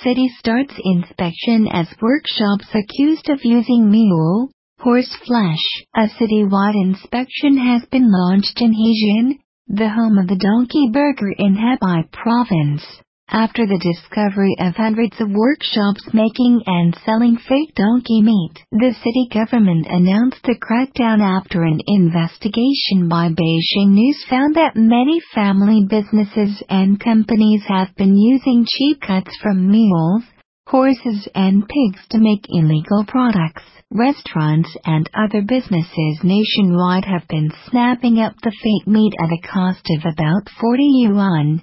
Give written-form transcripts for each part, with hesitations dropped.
city starts inspection as workshops accused of using mule, horse flesh. A citywide inspection has been launched in Hejian, the home of the donkey burger in Hebei province, after the discovery of hundreds of workshops making and selling fake donkey meat. The city government announced the crackdown after an investigation by Beijing News found that many family businesses and companies have been using cheap cuts from mules, horses and pigs to make illegal products. Restaurants and other businesses nationwide have been snapping up the fake meat at a cost of about 40 yuan,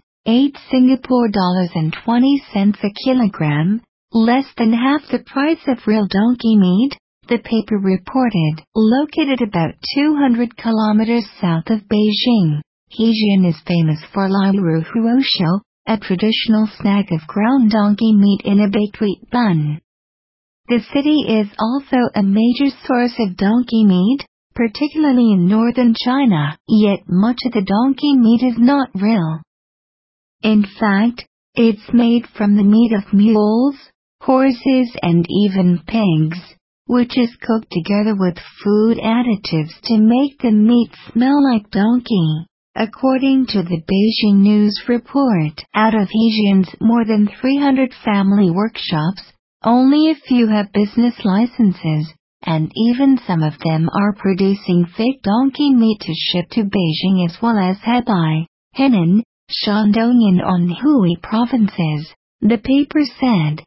$8 a kilogram, less than half the price of real donkey meat, the paper reported. Located about 200 kilometers south of Beijing, Hejian is famous for Liru Huoshou, a traditional snack of ground donkey meat in a baked wheat bun. The city is also a major source of donkey meat, particularly in northern China, yet much of the donkey meat is not real. In fact, it's made from the meat of mules, horses and even pigs, which is cooked together with food additives to make the meat smell like donkey. According to the Beijing News report, out of Hejian's more than 300 family workshops, only a few have business licenses, and even some of them are producing fake donkey meat to ship to Beijing as well as Hebei, Henan, Shandong and Anhui provinces, the paper said.